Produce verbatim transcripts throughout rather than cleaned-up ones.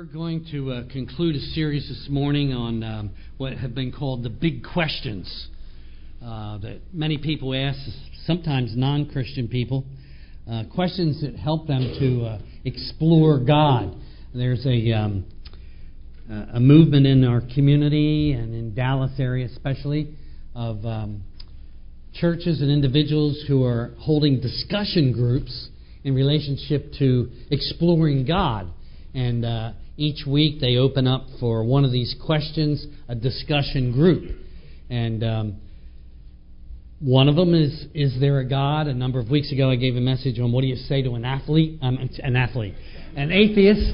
We're going to uh, conclude a series this morning on um, what have been called the big questions uh, that many people ask, sometimes non-Christian people, uh, questions that help them to uh, explore God. There's a um, a movement in our community and in Dallas area especially of um, churches and individuals who are holding discussion groups in relationship to exploring God. And uh, each week they open up for one of these questions, a discussion group. And um, one of them is, is there a God? A number of weeks ago I gave a message on what do you say to an athlete? Um, an athlete. An atheist.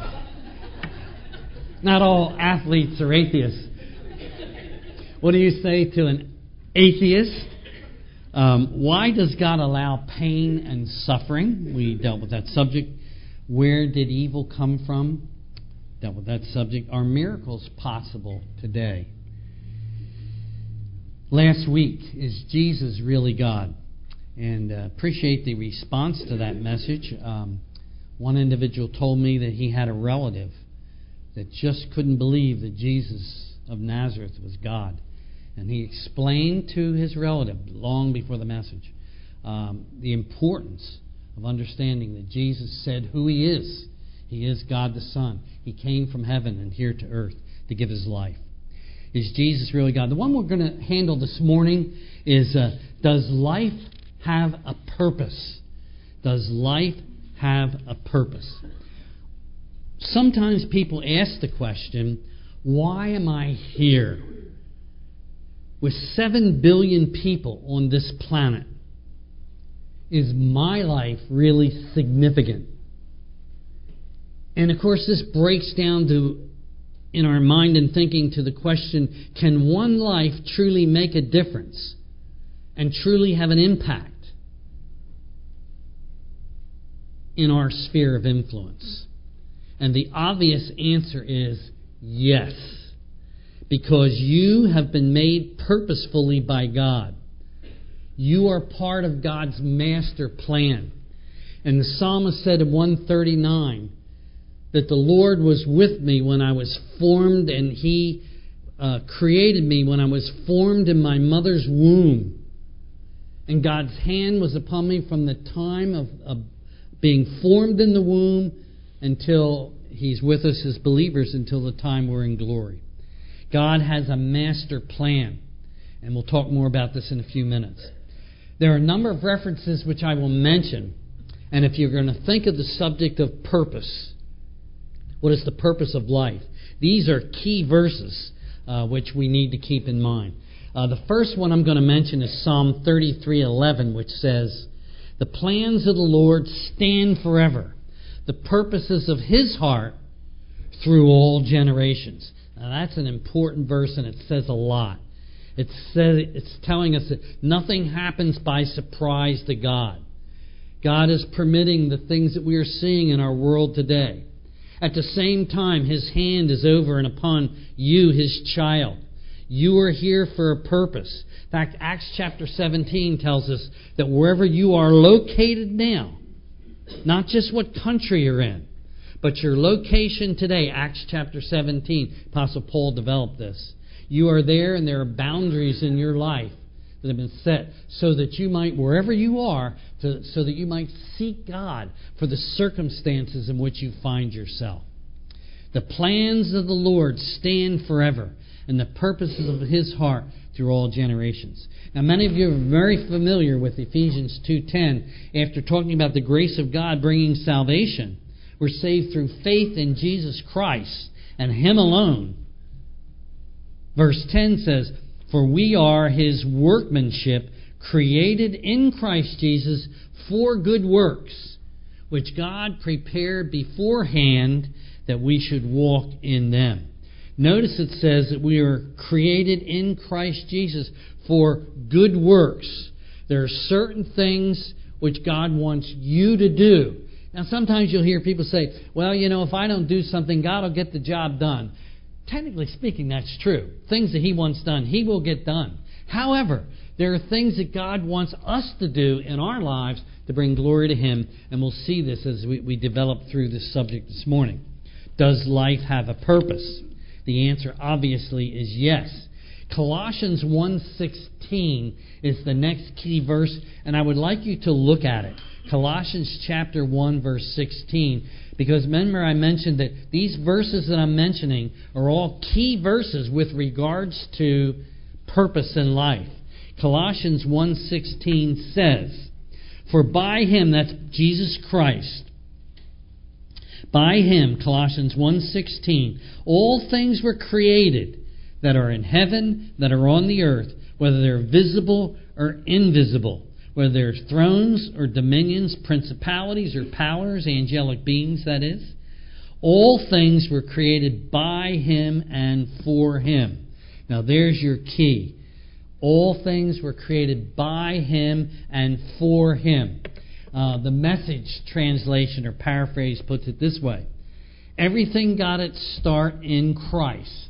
Not all athletes are atheists. What do you say to an atheist? Um, why does God allow pain and suffering? We dealt with that subject. Where did evil come from? Dealt with that subject. Are miracles possible today? Last week, is Jesus really God? And uh, appreciate the response to that message. Um, one individual told me that he had a relative that just couldn't believe that Jesus of Nazareth was God. And he explained to his relative, long before the message, um, the importance of understanding that Jesus said who He is. He is God the Son. He came from heaven and here to earth to give His life. Is Jesus really God? The one we're going to handle this morning is, uh, does life have a purpose? Does life have a purpose? Sometimes people ask the question, why am I here? With seven billion people on this planet, is my life really significant? And of course this breaks down to, in our mind and thinking, to the question, can one life truly make a difference and truly have an impact in our sphere of influence? And the obvious answer is yes. Because you have been made purposefully by God. You are part of God's master plan. And the psalmist said in one thirty-nine that the Lord was with me when I was formed, and He uh, created me when I was formed in my mother's womb. And God's hand was upon me from the time of, of being formed in the womb until He's with us as believers until the time we're in glory. God has a master plan, and we'll talk more about this in a few minutes. There are a number of references which I will mention, and if you're going to think of the subject of purpose, what is the purpose of life? These are key verses uh, which we need to keep in mind. Uh, the first one I'm going to mention is Psalm thirty-three eleven, which says, "The plans of the Lord stand forever, the purposes of His heart through all generations." Now that's an important verse, and it says a lot. It says, it's telling us that nothing happens by surprise to God. God is permitting the things that we are seeing in our world today. At the same time, His hand is over and upon you, His child. You are here for a purpose. In fact, Acts chapter seventeen tells us that wherever you are located now, not just what country you're in, but your location today, Acts chapter seventeen, Apostle Paul developed this. You are there, and there are boundaries in your life that have been set so that you might, wherever you are, to, so that you might seek God for the circumstances in which you find yourself. The plans of the Lord stand forever, and the purposes of His heart through all generations. Now, many of you are very familiar with Ephesians two ten. After talking about the grace of God bringing salvation, we're saved through faith in Jesus Christ and Him alone. Verse ten says, "For we are His workmanship, created in Christ Jesus for good works, which God prepared beforehand that we should walk in them." Notice it says that we are created in Christ Jesus for good works. There are certain things which God wants you to do. Now, sometimes you'll hear people say, well, you know, if I don't do something, God will get the job done. Technically speaking, that's true. Things that He wants done, He will get done. However, there are things that God wants us to do in our lives to bring glory to Him, and we'll see this as we, we develop through this subject this morning. Does life have a purpose? The answer obviously is yes. Colossians one sixteen is the next key verse, and I would like you to look at it. Colossians chapter one, verse sixteen. Because remember I mentioned that these verses that I'm mentioning are all key verses with regards to purpose in life. Colossians one sixteen says, "For by Him," that's Jesus Christ, "by Him," Colossians one sixteen, "all things were created that are in heaven, that are on the earth, whether they're visible or invisible, whether they're thrones or dominions, principalities or powers, angelic beings, that is. All things were created by Him and for Him." Now there's your key. All things were created by Him and for Him. Uh, the Message translation or paraphrase puts it this way: everything got its start in Christ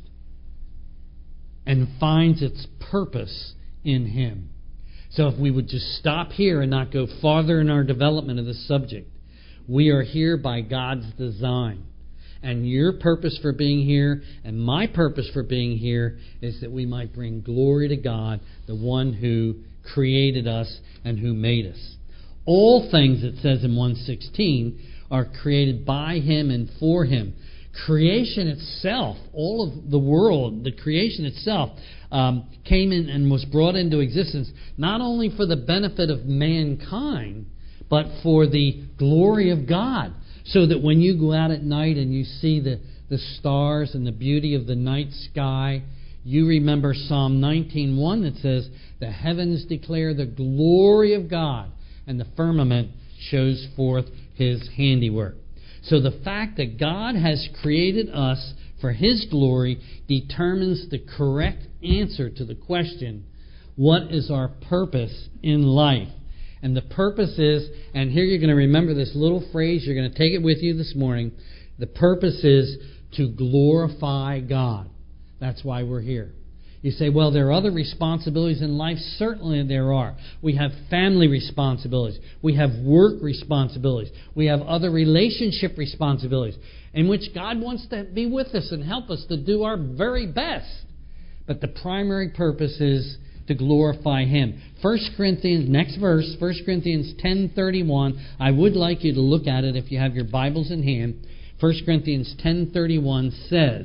and finds its purpose in Him. So if we would just stop here and not go farther in our development of this subject, we are here by God's design. And your purpose for being here and my purpose for being here is that we might bring glory to God, the one who created us and who made us. All things, it says in one sixteen, are created by Him and for Him. Creation itself, all of the world, the creation itself, um, came in and was brought into existence not only for the benefit of mankind, but for the glory of God. So that when you go out at night and you see the, the stars and the beauty of the night sky, you remember Psalm nineteen one that says, "The heavens declare the glory of God, and the firmament shows forth His handiwork." So the fact that God has created us for His glory determines the correct answer to the question, what is our purpose in life? And the purpose is, and here you're going to remember this little phrase, you're going to take it with you this morning. The purpose is to glorify God. That's why we're here. You say, well, there are other responsibilities in life. Certainly there are. We have family responsibilities. We have work responsibilities. We have other relationship responsibilities in which God wants to be with us and help us to do our very best. But the primary purpose is to glorify Him. First Corinthians, next verse, First Corinthians ten thirty-one. I would like you to look at it if you have your Bibles in hand. First Corinthians ten thirty-one says,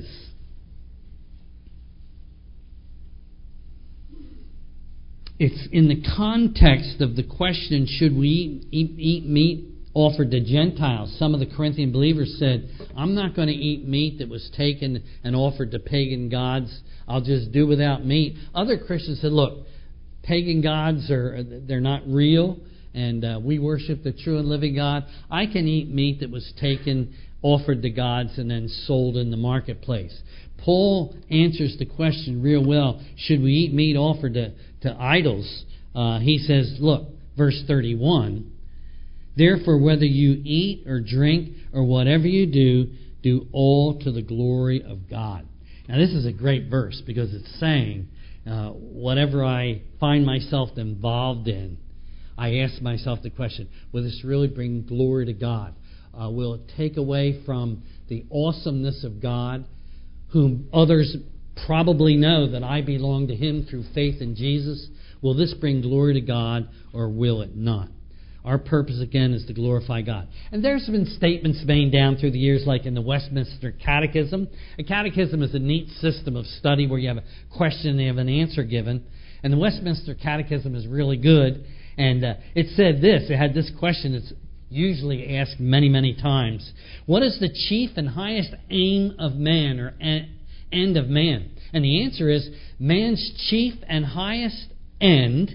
it's in the context of the question, should we eat, eat, eat meat offered to Gentiles? Some of the Corinthian believers said, I'm not going to eat meat that was taken and offered to pagan gods. I'll just do without meat. Other Christians said, look, pagan gods, are they're not real, and uh, we worship the true and living God. I can eat meat that was taken, offered to gods, and then sold in the marketplace. Paul answers the question real well. Should we eat meat offered to, to idols? Uh, he says, look, verse thirty-one, "Therefore, whether you eat or drink or whatever you do, do all to the glory of God." Now, this is a great verse because it's saying, uh, whatever I find myself involved in, I ask myself the question, will this really bring glory to God? Uh, will it take away from the awesomeness of God, whom others probably know that I belong to Him through faith in Jesus? Will this bring glory to God, or will it not? Our purpose, again, is to glorify God. And there's been statements made down through the years, like in the Westminster Catechism. A catechism is a neat system of study where you have a question and you have an answer given. And the Westminster Catechism is really good. And uh, it said this. It had this question that's usually asked many, many times. What is the chief and highest aim of man, or end of man? And the answer is, man's chief and highest end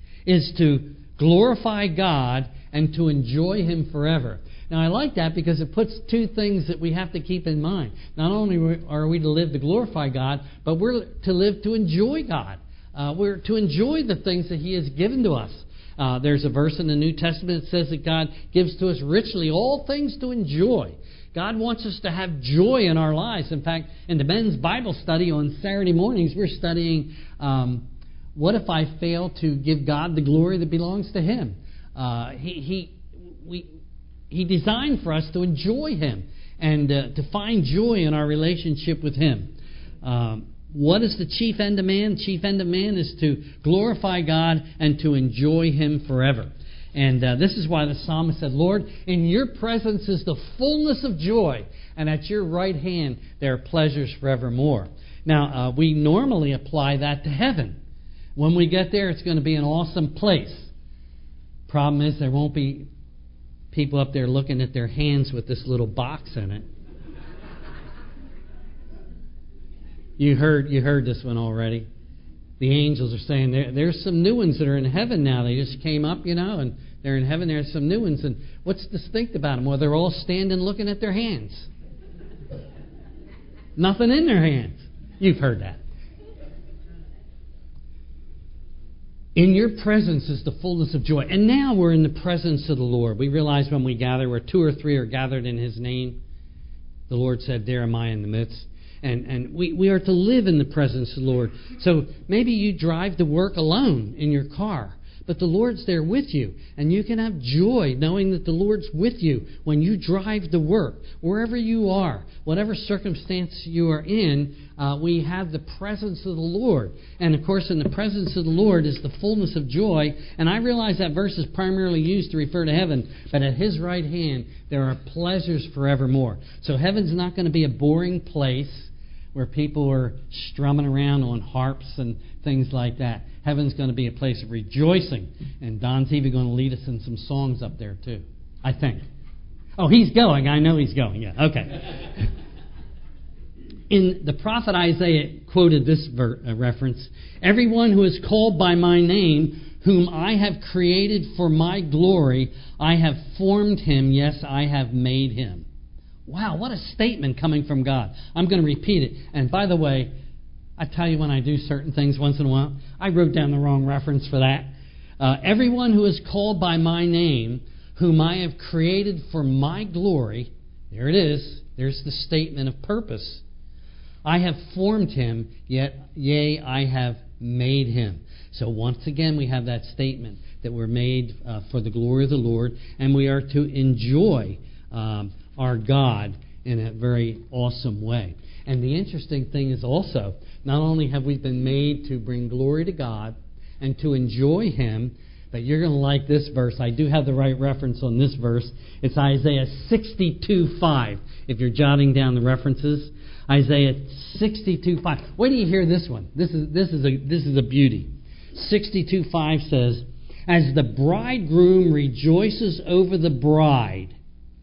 is to glorify God and to enjoy Him forever. Now, I like that because it puts two things that we have to keep in mind. Not only are we to live to glorify God, but we're to live to enjoy God. Uh, we're to enjoy the things that He has given to us. Uh, there's a verse in the New Testament that says that God gives to us richly all things to enjoy. God wants us to have joy in our lives. In fact, in the men's Bible study on Saturday mornings, we're studying um, what if I fail to give God the glory that belongs to Him? Uh, he, he, we, he designed for us to enjoy Him. and uh, to find joy in our relationship with Him. Um, what is the chief end of man? Chief end of man is to glorify God and to enjoy Him forever. And uh, this is why the psalmist said, Lord, in your presence is the fullness of joy, and at your right hand there are pleasures forevermore. Now, uh, we normally apply that to heaven. When we get there, it's going to be an awesome place. Problem is, there won't be people up there looking at their hands with this little box in it. You heard you heard this one already. The angels are saying there, there's some new ones that are in heaven now. They just came up, you know, and they're in heaven. There's some new ones. And what's distinct about them? Well, they're all standing looking at their hands. Nothing in their hands. You've heard that. In your presence is the fullness of joy. And now we're in the presence of the Lord. We realize when we gather, where two or three are gathered in His name, the Lord said, there am I in the midst. And and we, we are to live in the presence of the Lord. So maybe you drive to work alone in your car, but the Lord's there with you. And you can have joy knowing that the Lord's with you when you drive to work. Wherever you are, whatever circumstance you are in, uh, we have the presence of the Lord. And of course, in the presence of the Lord is the fullness of joy. And I realize that verse is primarily used to refer to heaven, but at His right hand there are pleasures forevermore. So heaven's not going to be a boring place where people are strumming around on harps and things like that. Heaven's going to be a place of rejoicing. And Don's even going to lead us in some songs up there too, I think. Oh, he's going. I know he's going. Yeah, okay. In the prophet Isaiah quoted this ver- uh, reference, everyone who is called by my name, whom I have created for my glory, I have formed him, yes, I have made him. Wow, what a statement coming from God. I'm going to repeat it. And by the way, I tell you when I do certain things once in a while, I wrote down the wrong reference for that. Uh, everyone who is called by my name, whom I have created for my glory, there it is, there's the statement of purpose. I have formed him, yet, yea, I have made him. So once again, we have that statement that we're made uh, for the glory of the Lord, and we are to enjoy um, our God in a very awesome way. And the interesting thing is also, not only have we been made to bring glory to God and to enjoy Him, but you're going to like this verse. I do have the right reference on this verse. It's Isaiah sixty-two five. If you're jotting down the references, Isaiah sixty-two five. Wait till you hear this one. This is this is a this is a beauty. sixty-two five says, "As the bridegroom rejoices over the bride,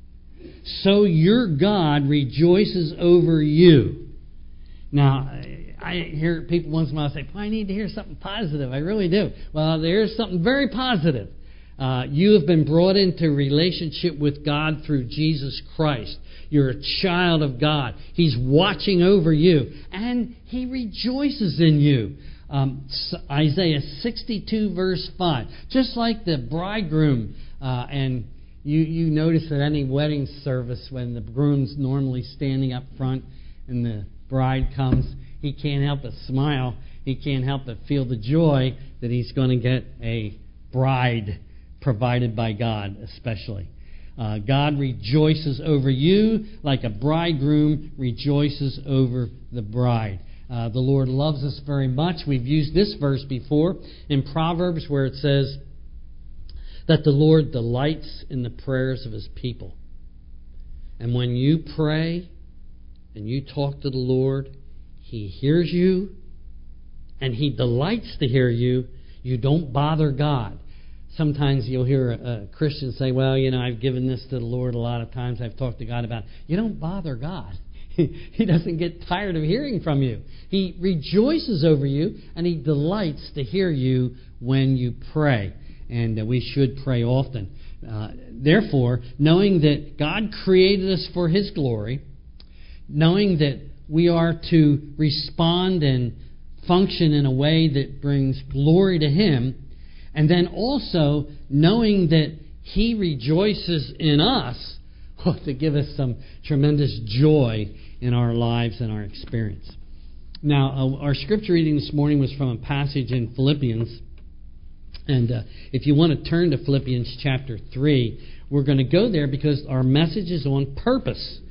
so your God rejoices over you." Now, I hear people once in a while say, I need to hear something positive. I really do. Well, there's something very positive. Uh, you have been brought into relationship with God through Jesus Christ. You're a child of God. He's watching over you, and He rejoices in you. Um, Isaiah sixty-two verse five. Just like the bridegroom, uh, and you, you notice at any wedding service when the groom's normally standing up front and the bride comes, he can't help but smile. He can't help but feel the joy that he's going to get a bride provided by God, especially. Uh, God rejoices over you like a bridegroom rejoices over the bride. Uh, the Lord loves us very much. We've used this verse before in Proverbs where it says that the Lord delights in the prayers of His people. And when you pray and you talk to the Lord, He hears you and He delights to hear you. You don't bother God. Sometimes you'll hear a, a Christian say, well, you know, I've given this to the Lord a lot of times. I've talked to God about it. You don't bother God. He doesn't get tired of hearing from you. He rejoices over you, and He delights to hear you when you pray. And uh, we should pray often. Uh, therefore, knowing that God created us for His glory, knowing that we are to respond and function in a way that brings glory to Him, and then also knowing that He rejoices in us, ought to give us some tremendous joy in our lives and our experience. Now, uh, our scripture reading this morning was from a passage in Philippians. And uh, if you want to turn to Philippians chapter three, we're going to go there because our message is on purpose.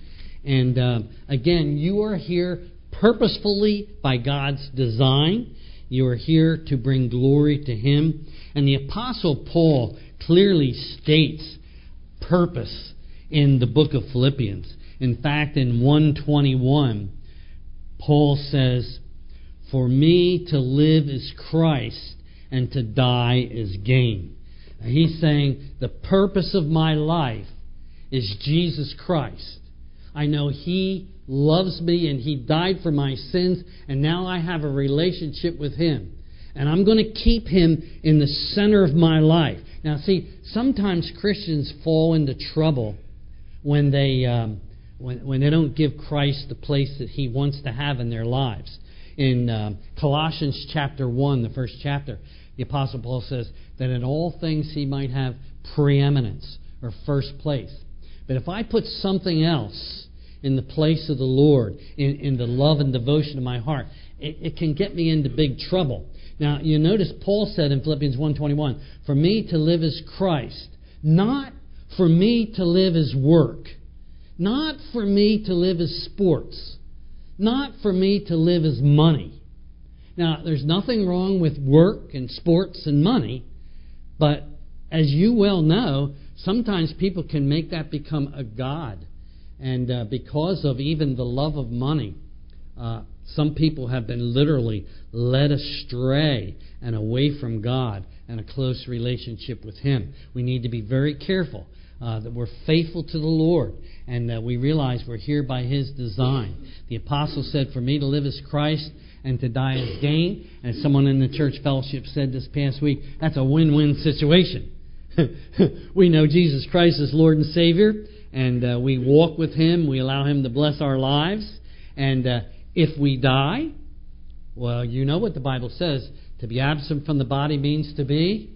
And uh, again, you are here purposefully by God's design. You are here to bring glory to Him. And the Apostle Paul clearly states purpose in the book of Philippians. In fact, in one twenty-one, Paul says, "For me to live is Christ, and to die is gain." Now, he's saying the purpose of my life is Jesus Christ. I know He loves me and He died for my sins, and now I have a relationship with Him. And I'm going to keep Him in the center of my life. Now see, sometimes Christians fall into trouble when they um, when, when they don't give Christ the place that He wants to have in their lives. In um, Colossians chapter one, the first chapter, the Apostle Paul says that in all things he might have preeminence or first place. But if I put something else in the place of the Lord, in, in the love and devotion of my heart, it, it can get me into big trouble. Now, you notice Paul said in Philippians one twenty-one, "For me to live is Christ, not for me to live as work, not for me to live as sports, not for me to live as money." Now, there's nothing wrong with work and sports and money, but as you well know, sometimes people can make that become a god. And uh, because of even the love of money, uh, some people have been literally led astray and away from God and a close relationship with Him. We need to be very careful uh, that we're faithful to the Lord and that we realize we're here by His design. The apostle said, "For me to live is Christ and to die is gain." And someone in the church fellowship said this past week, that's a win-win situation. We know Jesus Christ is Lord and Savior, and uh, we walk with Him. We allow Him to bless our lives. And uh, if we die, well, you know what the Bible says. To be absent from the body means to be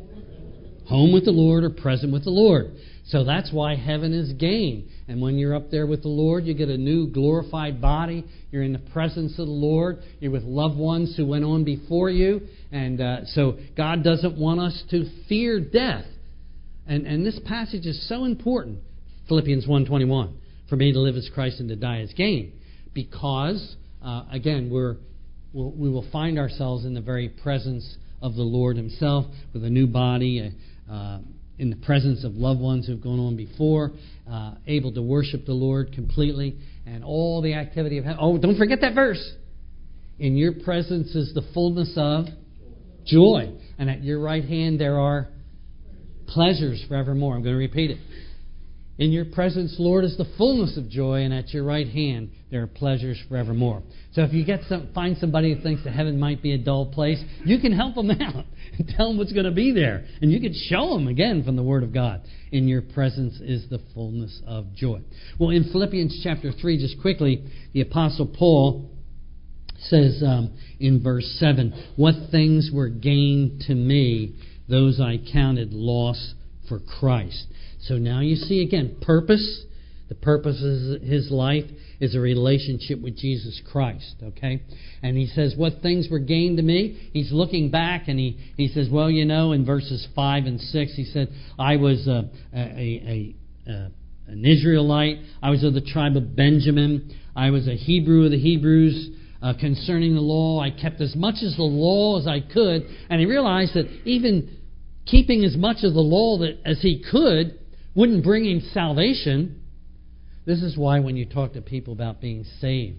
home with the Lord or present with the Lord. So that's why heaven is gain. And when you're up there with the Lord, you get a new glorified body. You're in the presence of the Lord. You're with loved ones who went on before you. And uh, so God doesn't want us to fear death. And, and this passage is so important. Philippians one twenty-one. "For me to live is Christ and to die is gain." Because, uh, again, we're, we'll, we will find ourselves in the very presence of the Lord Himself with a new body, uh, in the presence of loved ones who've gone on before, uh, able to worship the Lord completely, and all the activity of heaven. Oh, don't forget that verse. "In your presence is the fullness of joy, and at your right hand there are pleasures forevermore." I'm going to repeat it. "In your presence, Lord, is the fullness of joy, and at your right hand there are pleasures forevermore." So if you get some, find somebody who thinks that heaven might be a dull place, you can help them out and tell them what's going to be there. And you can show them, again, from the Word of God. In your presence is the fullness of joy. Well, in Philippians chapter three, just quickly, the Apostle Paul says um, in verse seven, "What things were gained to me, those I counted loss for Christ." So now you see again, purpose. The purpose of his life is a relationship with Jesus Christ, okay? And he says, what things were gained to me? He's looking back and he, he says, well, you know, in verses five and six, he said, I was a, a, a, a, an Israelite. I was of the tribe of Benjamin. I was a Hebrew of the Hebrews. Uh, concerning the law, I kept as much as the law as I could. And he realized that even keeping as much of the law that, as he could wouldn't bring him salvation. This is why when you talk to people about being saved,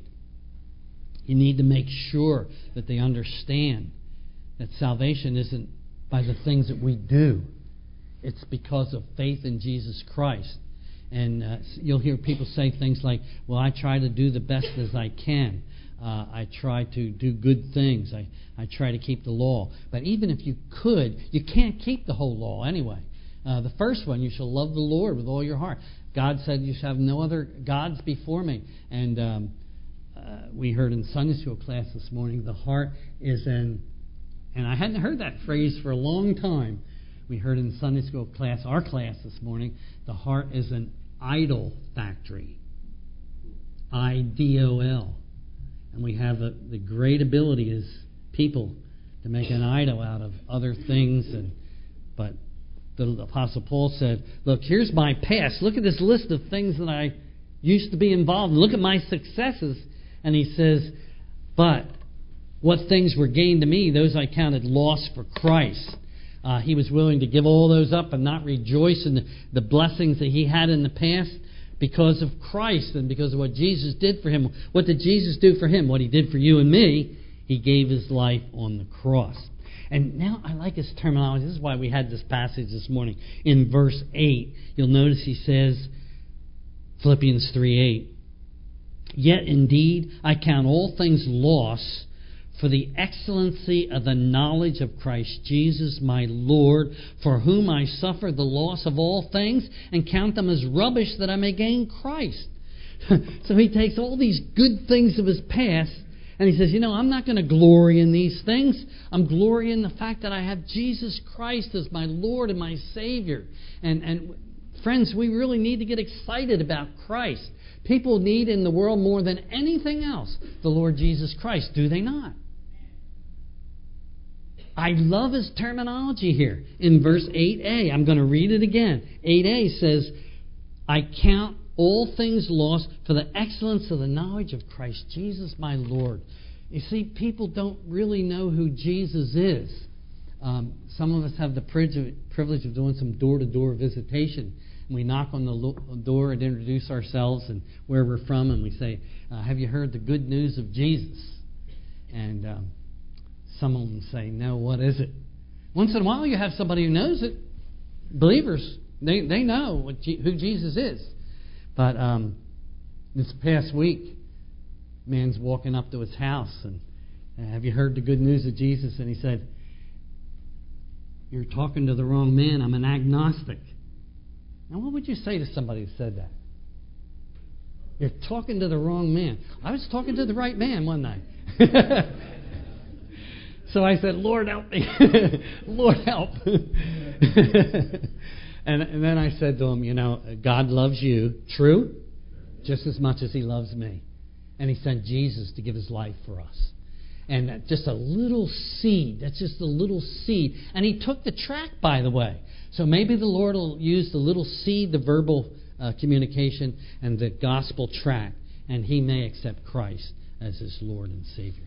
you need to make sure that they understand that salvation isn't by the things that we do. It's because of faith in Jesus Christ. And uh, you'll hear people say things like, well, I try to do the best as I can. Uh, I try to do good things. I, I try to keep the law. But even if you could, you can't keep the whole law anyway. Uh, the first one, you shall love the Lord with all your heart. God said you shall have no other gods before me. And um, uh, we heard in Sunday school class this morning, the heart is an, and I hadn't heard that phrase for a long time. We heard in Sunday school class, our class this morning, the heart is an idol factory. I D O L. And we have a, the great ability as people to make an idol out of other things. And but the Apostle Paul said, look, here's my past. Look at this list of things that I used to be involved. Look at my successes. And he says, but what things were gained to me, those I counted loss for Christ. Uh, he was willing to give all those up and not rejoice in the, the blessings that he had in the past because of Christ and because of what Jesus did for him. What did Jesus do for him? What he did for you and me, he gave his life on the cross. And now I like his terminology. This is why we had this passage this morning. In verse eight, you'll notice he says, Philippians three eight, yet indeed I count all things loss for the excellency of the knowledge of Christ Jesus my Lord, for whom I suffer the loss of all things and count them as rubbish that I may gain Christ. So he takes all these good things of his past and he says, you know, I'm not going to glory in these things. I'm glorying in the fact that I have Jesus Christ as my Lord and my Savior. And, and friends, we really need to get excited about Christ. People need in the world more than anything else the Lord Jesus Christ, do they not? I love his terminology here in verse eight a. I'm going to read it again. eight a says, I count all things lost for the excellence of the knowledge of Christ Jesus my Lord. You see, people don't really know who Jesus is. Um, some of us have the privilege of doing some door-to-door visitation. And we knock on the door and introduce ourselves and where we're from, and we say, uh, have you heard the good news of Jesus? And um, some of them say, no, what is it? Once in a while you have somebody who knows it. Believers, they, they know what G- who Jesus is. But um, this past week, a man's walking up to his house and, uh, have you heard the good news of Jesus? And he said, you're talking to the wrong man. I'm an agnostic. Now, what would you say to somebody who said that? You're talking to the wrong man. I was talking to the right man, wasn't I? So I said, Lord, help me. Lord, help. and, and then I said to him, you know, God loves you, true, just as much as he loves me. And he sent Jesus to give his life for us. And just a little seed, that's just a little seed. And he took the track, by the way. So maybe the Lord will use the little seed, the verbal uh, communication, and the gospel track, and he may accept Christ as his Lord and Savior.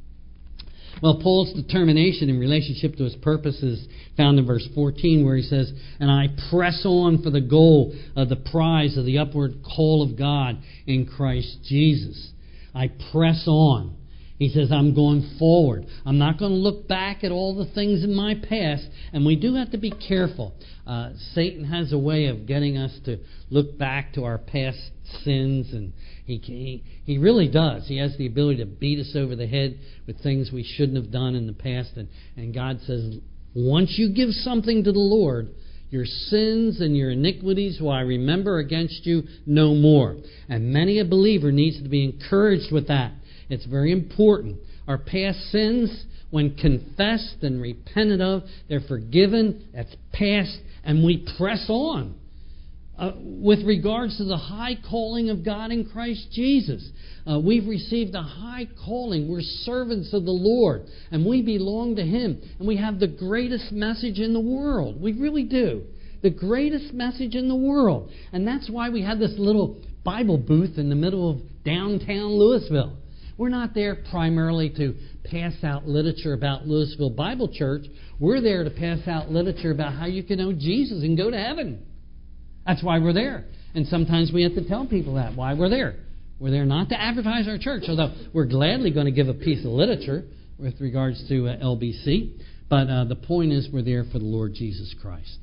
Well, Paul's determination in relationship to his purpose is found in verse fourteen, where he says, and I press on for the goal of the prize of the upward call of God in Christ Jesus. I press on. He says, I'm going forward. I'm not going to look back at all the things in my past. And we do have to be careful. Uh, Satan has a way of getting us to look back to our past sins. And he, he, he really does. He has the ability to beat us over the head with things we shouldn't have done in the past. And, and God says, once you give something to the Lord, your sins and your iniquities will I remember against you no more. And many a believer needs to be encouraged with that. It's very important. Our past sins, when confessed and repented of, they're forgiven. That's past. And we press on uh, with regards to the high calling of God in Christ Jesus. Uh, we've received a high calling. We're servants of the Lord. And we belong to Him. And we have the greatest message in the world. We really do. The greatest message in the world. And that's why we have this little Bible booth in the middle of downtown Louisville. We're not there primarily to pass out literature about Louisville Bible Church. We're there to pass out literature about how you can know Jesus and go to heaven. That's why we're there. And sometimes we have to tell people that, why we're there. We're there not to advertise our church, although we're gladly going to give a piece of literature with regards to uh, L B C. But uh, the point is we're there for the Lord Jesus Christ.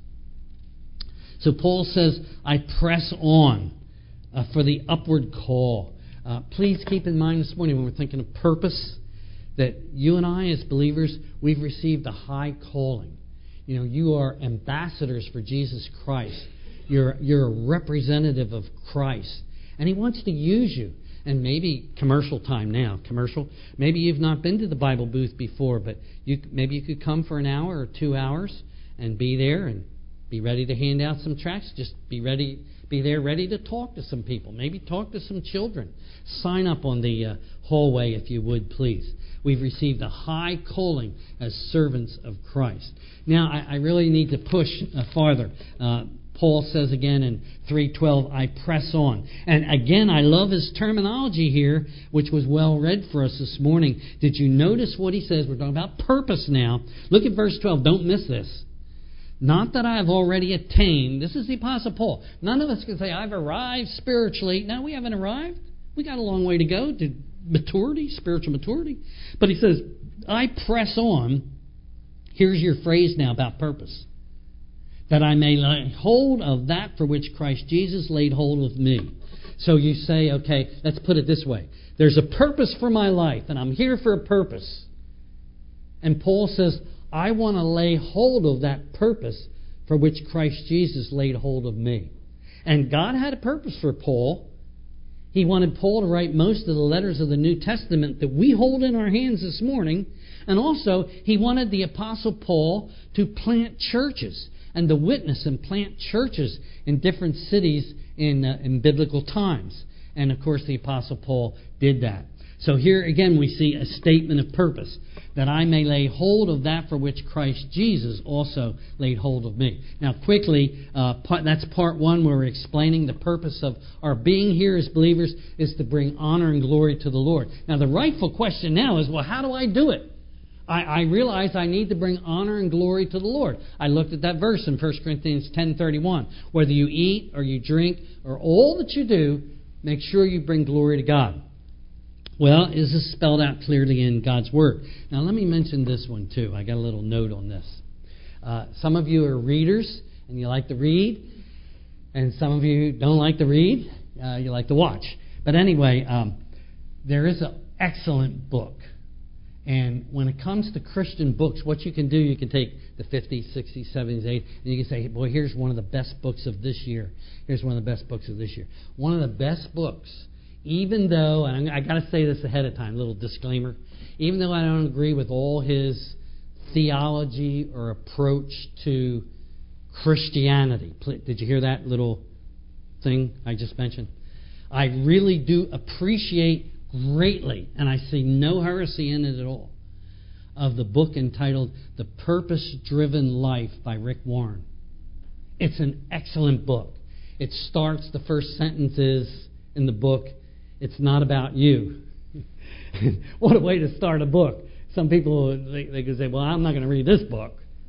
So Paul says, I press on uh, for the upward call. Uh, please keep in mind this morning when we're thinking of purpose that you and I as believers, we've received a high calling. You know, you are ambassadors for Jesus Christ. You're, you're a representative of Christ. And He wants to use you. And maybe commercial time now, commercial. Maybe you've not been to the Bible booth before, but you maybe you could come for an hour or two hours and be there and be ready to hand out some tracts. Just be ready. Be there ready to talk to some people. Maybe talk to some children. Sign up on the uh, hallway if you would, please. We've received a high calling as servants of Christ. Now, I, I really need to push uh, farther. Uh, Paul says again in three twelve, I press on. And again, I love his terminology here, which was well read for us this morning. Did you notice what he says? We're talking about purpose now. Look at verse twelve. Don't miss this. Not that I have already attained. This is the Apostle Paul. None of us can say, I've arrived spiritually. No, we haven't arrived. We got a long way to go to maturity, spiritual maturity. But he says, I press on. Here's your phrase now about purpose. That I may lay hold of that for which Christ Jesus laid hold of me. So you say, okay, let's put it this way. There's a purpose for my life, and I'm here for a purpose. And Paul says, I want to lay hold of that purpose for which Christ Jesus laid hold of me. And God had a purpose for Paul. He wanted Paul to write most of the letters of the New Testament that we hold in our hands this morning. And also, he wanted the Apostle Paul to plant churches and to witness and plant churches in different cities in, uh, in biblical times. And of course, the Apostle Paul did that. So here again we see a statement of purpose, that I may lay hold of that for which Christ Jesus also laid hold of me. Now quickly, uh, part, that's part one where we're explaining the purpose of our being here as believers is to bring honor and glory to the Lord. Now the rightful question now is, well, how do I do it? I, I realize I need to bring honor and glory to the Lord. I looked at that verse in First Corinthians ten thirty-one. Whether you eat or you drink or all that you do, make sure you bring glory to God. Well, is this spelled out clearly in God's Word? Now, let me mention this one, too. I got a little note on this. Uh, some of you are readers, and you like to read. And some of you don't like to read. Uh, you like to watch. But anyway, um, there is an excellent book. And when it comes to Christian books, what you can do, you can take the fifties, sixties, seventies, eighties, and you can say, boy, here's one of the best books of this year. Here's one of the best books of this year. One of the best books. Even though, and I got to say this ahead of time, little disclaimer, even though I don't agree with all his theology or approach to Christianity. Did you hear that little thing I just mentioned? I really do appreciate greatly, and I see no heresy in it at all, of the book entitled The Purpose-Driven Life by Rick Warren. It's an excellent book. It starts, the first sentence is in the book, it's not about you. What a way to start a book. Some people, they, they can say, well, I'm not going to read this book.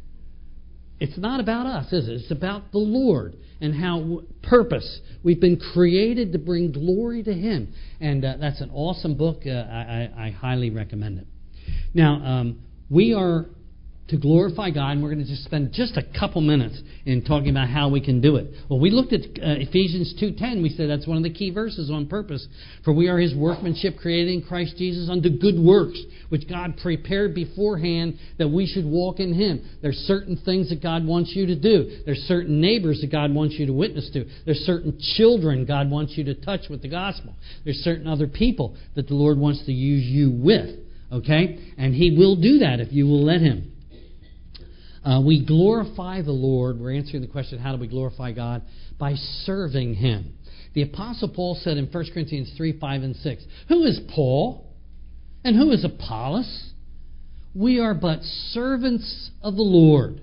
It's not about us, is it? It's about the Lord and how purpose. We've been created to bring glory to Him. And uh, that's an awesome book. Uh, I, I, I highly recommend it. Now, um, we are to glorify God, and we're going to just spend just a couple minutes in talking about how we can do it. Well, we looked at uh, Ephesians two ten. We said that's one of the key verses on purpose. For we are His workmanship created in Christ Jesus unto good works, which God prepared beforehand that we should walk in Him. There's certain things that God wants you to do. There's certain neighbors that God wants you to witness to. There's certain children God wants you to touch with the gospel. There's certain other people that the Lord wants to use you with. Okay? And He will do that if you will let Him. Uh, we glorify the Lord. We're answering the question, how do we glorify God? By serving Him. The Apostle Paul said in First Corinthians three, five, and six, who is Paul? And who is Apollos? We are but servants of the Lord,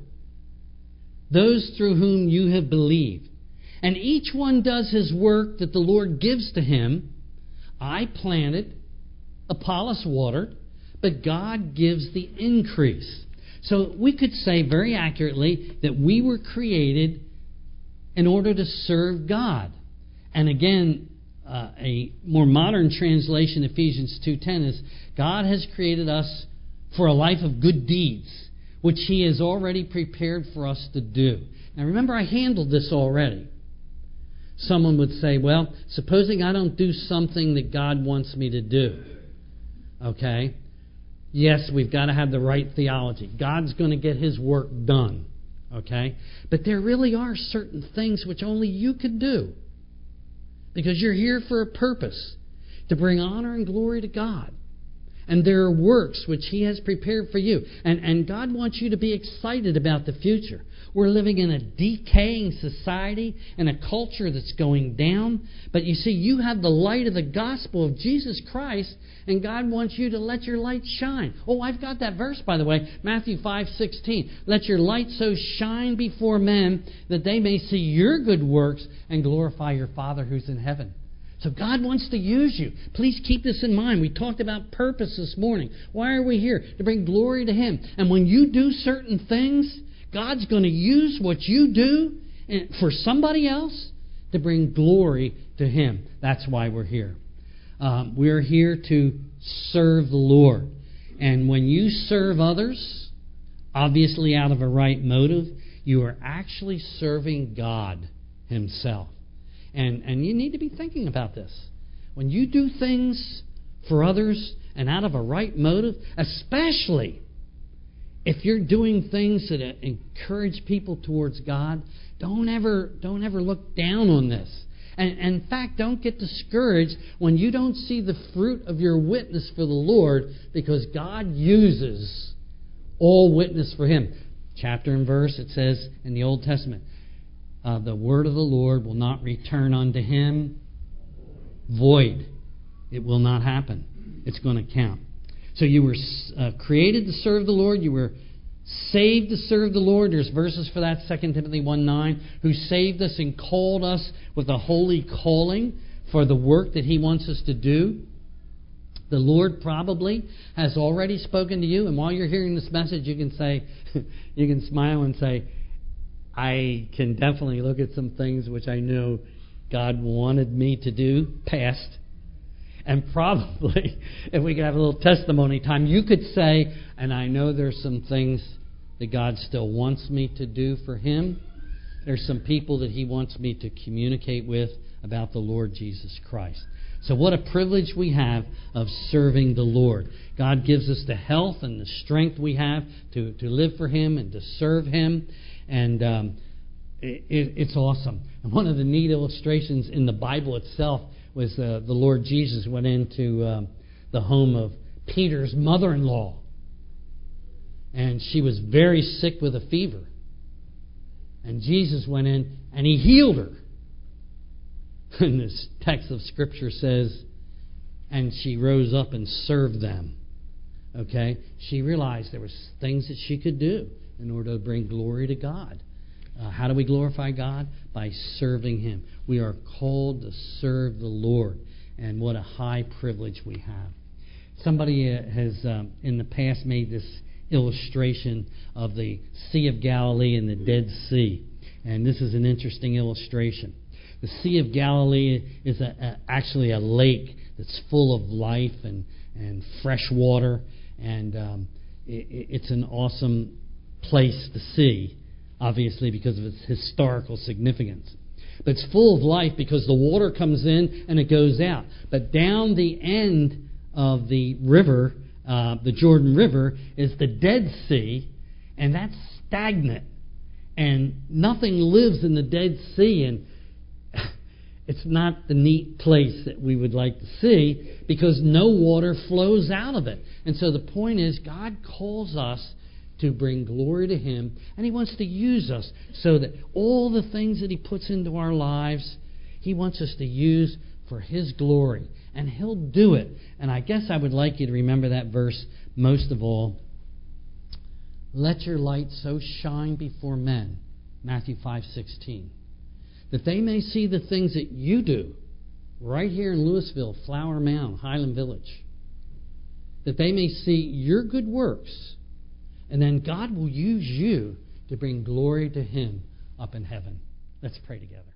those through whom you have believed. And each one does his work that the Lord gives to him. I planted, Apollos watered, but God gives the increase. So we could say very accurately that we were created in order to serve God. And again, uh, a more modern translation, Ephesians two ten, is God has created us for a life of good deeds, which He has already prepared for us to do. Now remember, I handled this already. Someone would say, well, supposing I don't do something that God wants me to do, okay? Yes, we've got to have the right theology. God's going to get His work done. Okay? But there really are certain things which only you can do. Because you're here for a purpose. To bring honor and glory to God. And there are works which He has prepared for you. And, and God wants you to be excited about the future. We're living in a decaying society and a culture that's going down. But you see, you have the light of the gospel of Jesus Christ, and God wants you to let your light shine. Oh, I've got that verse, by the way, Matthew five sixteen. Let your light so shine before men that they may see your good works and glorify your Father who's in heaven. So God wants to use you. Please keep this in mind. We talked about purpose this morning. Why are we here? To bring glory to Him. And when you do certain things, God's going to use what you do for somebody else to bring glory to Him. That's why we're here. Um, we're here to serve the Lord. And when you serve others, obviously out of a right motive, you are actually serving God Himself. And and you need to be thinking about this. When you do things for others and out of a right motive, especially if you're doing things that encourage people towards God, don't ever don't ever look down on this. And, and in fact, don't get discouraged when you don't see the fruit of your witness for the Lord, because God uses all witness for Him. Chapter and verse, it says in the Old Testament, Uh, the word of the Lord will not return unto Him void. It will not happen. It's going to count. So you were uh, created to serve the Lord. You were saved to serve the Lord. There's verses for that, Second Timothy one nine, who saved us and called us with a holy calling for the work that He wants us to do. The Lord probably has already spoken to you, and while you're hearing this message, you can say, you can smile and say, I can definitely look at some things which I know God wanted me to do, past. And probably, if we could have a little testimony time, you could say, and I know there's some things that God still wants me to do for Him. There's some people that He wants me to communicate with about the Lord Jesus Christ. So what a privilege we have of serving the Lord. God gives us the health and the strength we have to, to live for Him and to serve Him. And um, it, it, it's awesome. And one of the neat illustrations in the Bible itself was uh, the Lord Jesus went into um, the home of Peter's mother-in-law. And she was very sick with a fever. And Jesus went in and He healed her. And this text of Scripture says, and she rose up and served them. Okay? She realized there was things that she could do in order to bring glory to God. Uh, how do we glorify God? By serving Him. We are called to serve the Lord. And what a high privilege we have. Somebody uh, has um, in the past made this illustration of the Sea of Galilee and the Dead Sea. And this is an interesting illustration. The Sea of Galilee is a, a, actually a lake that's full of life and, and fresh water. And um, it, it's an awesome place to see, obviously because of its historical significance. But it's full of life because the water comes in and it goes out. But down the end of the river, uh, the Jordan River, is the Dead Sea, and that's stagnant. And nothing lives in the Dead Sea, and it's not the neat place that we would like to see because no water flows out of it. And so the point is, God calls us to bring glory to Him, and He wants to use us so that all the things that He puts into our lives, He wants us to use for His glory. And He'll do it. And I guess I would like you to remember that verse most of all. Let your light so shine before men, Matthew five sixteen, that they may see the things that you do right here in Louisville, Flower Mound, Highland Village, that they may see your good works, and then God will use you to bring glory to Him up in heaven. Let's pray together.